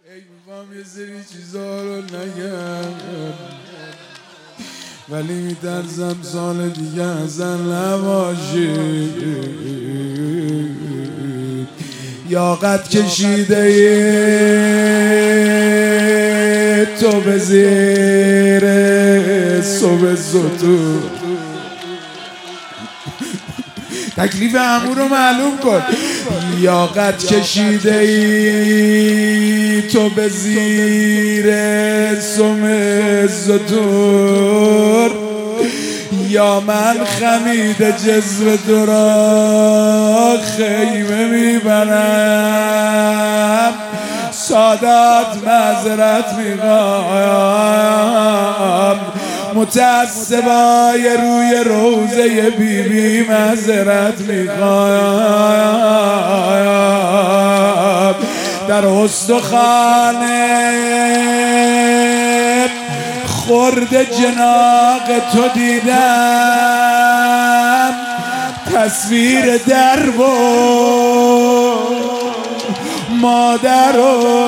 ای میخوام یه سری چیزا رو نگم ولی میترسم سال دیگه اصلا نباشی. یا قد کشیده تو به زیر صبح زتون. تکلیف عمو رو معلوم کن. یا قد کشیده تو به زیر صبح زتون، یا من خمیده جذب تو را خیمه میبرم. سادات معذرت میخوام، متعصبای روی روزه بیبی معذرت میخوام. در استخانه خورد جناق تو دیدم، تصویر درب و مادر و